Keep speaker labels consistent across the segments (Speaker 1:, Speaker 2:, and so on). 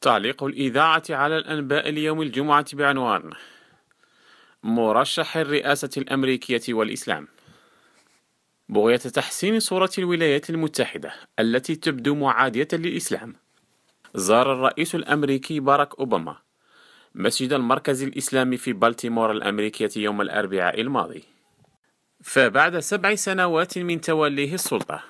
Speaker 1: تعليق الإذاعة على الأنباء اليوم الجمعة بعنوان مرشح الرئاسة الأمريكية والإسلام. بغية تحسين صورة الولايات المتحدة التي تبدو معادية للإسلام، زار الرئيس الأمريكي باراك أوباما مسجد المركز الإسلامي في بالتيمور الأمريكية يوم الأربعاء الماضي. فبعد 7 سنوات من توليه السلطة،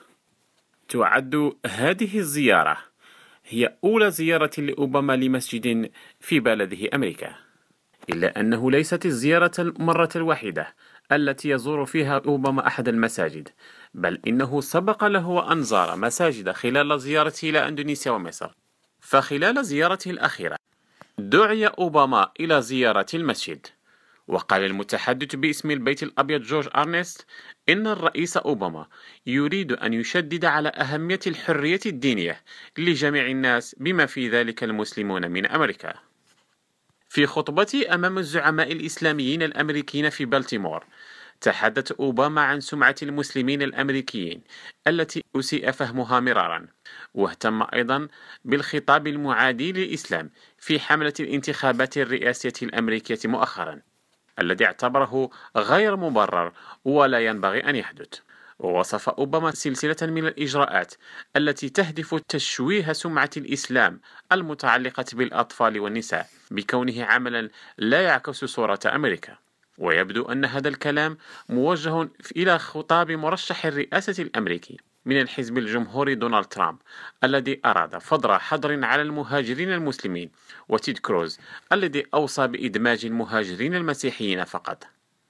Speaker 1: تعد هذه الزيارة هي أولى زيارة لأوباما لمسجد في بلده أمريكا، إلا أنه ليست الزيارة المرة الوحيدة التي يزور فيها أوباما أحد المساجد، بل إنه سبق له وأن زار مساجد خلال زيارته إلى أندونيسيا ومصر. فخلال زيارته الأخيرة دعي أوباما إلى زيارة المسجد، وقال المتحدث باسم البيت الأبيض جورج أرنست إن الرئيس أوباما يريد أن يشدد على أهمية الحرية الدينية لجميع الناس بما في ذلك المسلمون من أمريكا. في خطبته أمام الزعماء الإسلاميين الأمريكيين في بالتيمور، تحدث أوباما عن سمعة المسلمين الأمريكيين التي أسيء فهمها مرارا، واهتم أيضا بالخطاب المعادي للإسلام في حملة الانتخابات الرئاسية الأمريكية مؤخرا، الذي اعتبره غير مبرر ولا ينبغي أن يحدث. ووصف أوباما سلسلة من الإجراءات التي تهدف تشويه سمعة الإسلام المتعلقة بالأطفال والنساء بكونه عملا لا يعكس صورة أمريكا. ويبدو أن هذا الكلام موجه إلى خطاب مرشح الرئاسة الأمريكي من الحزب الجمهوري دونالد ترامب، الذي أراد فض حظر على المهاجرين المسلمين، وتيد كروز الذي أوصى بإدماج المهاجرين المسيحيين فقط.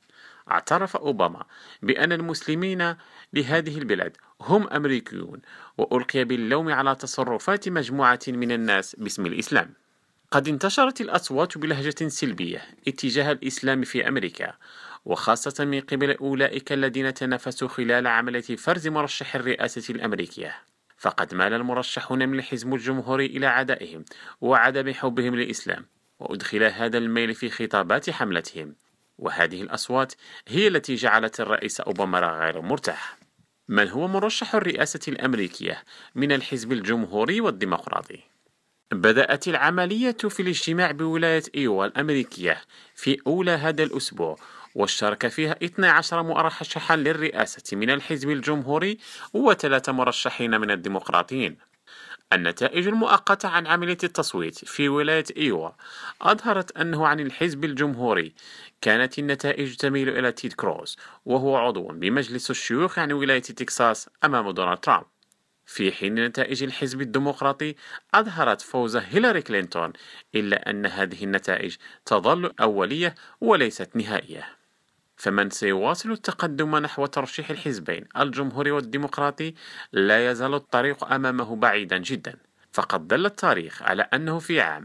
Speaker 1: اعترف أوباما بأن المسلمين لهذه البلاد هم أمريكيون، وألقي باللوم على تصرفات مجموعة من الناس باسم الإسلام. قد انتشرت الأصوات بلهجة سلبية اتجاه الإسلام في أمريكا، وخاصة من قبل أولئك الذين تنافسوا خلال عملية فرز مرشح الرئاسة الأمريكية. فقد مال المرشحون من الحزب الجمهوري إلى عدائهم وعدم حبهم للإسلام، وأدخل هذا الميل في خطابات حملتهم، وهذه الأصوات هي التي جعلت الرئيس أوباما غير مرتاح. من هو مرشح الرئاسة الأمريكية من الحزب الجمهوري والديمقراطي؟ بدأت العملية في الاجتماع بولاية إيوا الأمريكية في أولى هذا الأسبوع، واشترك فيها 12 مرشحا للرئاسة من الحزب الجمهوري و3 مرشحين من الديمقراطيين. النتائج المؤقتة عن عملية التصويت في ولاية إيوا أظهرت أنه عن الحزب الجمهوري كانت النتائج تميل إلى تيد كروز، وهو عضو بمجلس الشيوخ عن ولاية تكساس أمام دونالد ترامب، في حين نتائج الحزب الديمقراطي أظهرت فوز هيلاري كلينتون، إلا أن هذه النتائج تظل أولية وليست نهائية. فمن سيواصل التقدم نحو ترشيح الحزبين الجمهوري والديمقراطي لا يزال الطريق أمامه بعيدا جدا. فقد دل التاريخ على أنه في عام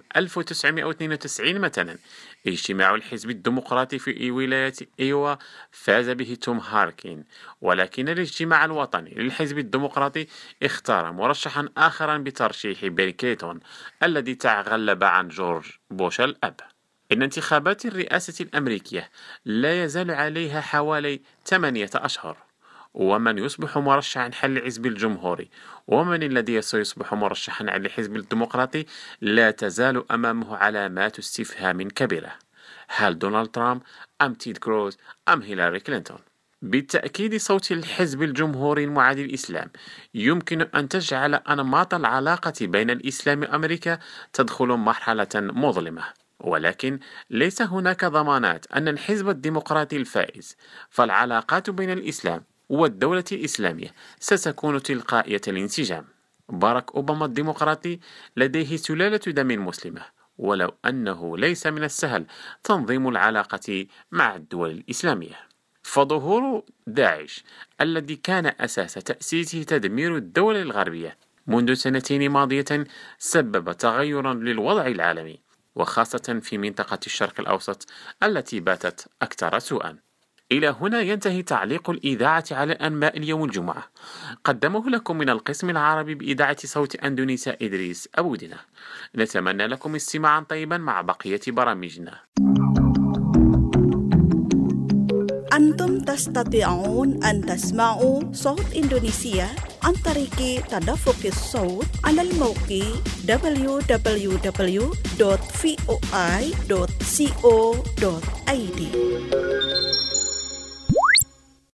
Speaker 1: 1992 مثلا اجتماع الحزب الديمقراطي في ولاية إيوا فاز به توم هاركين، ولكن الاجتماع الوطني للحزب الديمقراطي اختار مرشحا آخرا بترشيح بيل كلينتون الذي تغلب عن جورج بوش الأب. إن انتخابات الرئاسة الأمريكية لا يزال عليها حوالي 8 أشهر، ومن يصبح مرشحا حل الحزب الجمهوري ومن الذي سيصبح مرشحا على الحزب الديمقراطي لا تزال أمامه علامات استفهام كبيرة. هل دونالد ترامب أم تيد كروز أم هيلاري كلينتون؟ بالتأكيد صوت الحزب الجمهوري المعادي للإسلام يمكن أن تجعل أنماط العلاقة بين الإسلام وأمريكا تدخل مرحلة مظلمة، ولكن ليس هناك ضمانات أن الحزب الديمقراطي الفائز، فالعلاقات بين الإسلام والدولة الإسلامية ستكون تلقائية الانسجام. باراك أوباما الديمقراطي لديه سلالة دم مسلمة، ولو أنه ليس من السهل تنظيم العلاقة مع الدول الإسلامية. فظهور داعش الذي كان أساس تأسيسه تدمير الدول الغربية منذ 2 ماضية سبب تغيرا للوضع العالمي، وخاصة في منطقة الشرق الأوسط التي باتت أكثر سوءا. إلى هنا ينتهي تعليق الإذاعة على أنباء اليوم الجمعة، قدمه لكم من القسم العربي بإذاعة صوت أندونيسيا إدريس أبودنا. نتمنى لكم استماعا طيبا مع بقية برامجنا.
Speaker 2: أنتم تستطيعون أن تسمعوا صوت إندونيسيا عن طريق تدفق الصوت على الموقع www.voi.co.id.